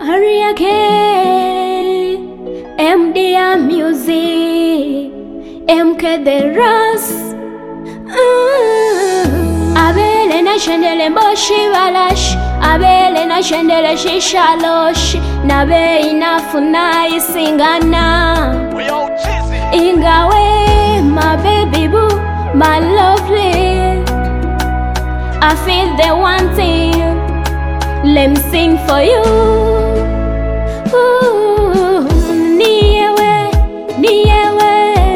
Mariake MDA Music MK The Ras Abele na shendele mboshi balash Abele na shendele shishalosh Nabe inafuna isingana Ingawe my baby boo, my lovely I feel the one thing let me sing for you. Ooh, niyewe, niyewe,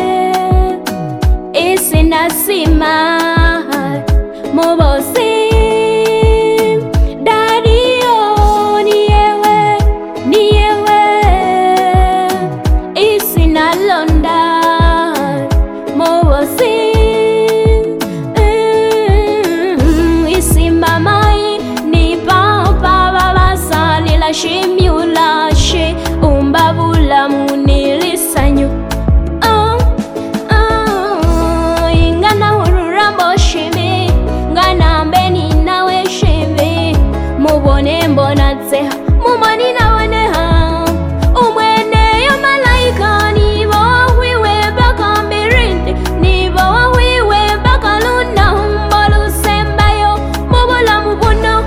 isi nasima, mubosi, daddy oh, niyewe, niyewe, isi nalonda, mubosi, isi mamai, Shimula umbabula munilisanyu ingana hururambo shimi ngana mbeni nawe shimi mubone mbona tseha mumani nawe neha umwene yo malaika nibo wiwe baka mbirindi nibo wiwe baka luna humbolu sembayo mubula mubuno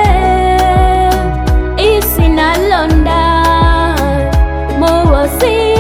See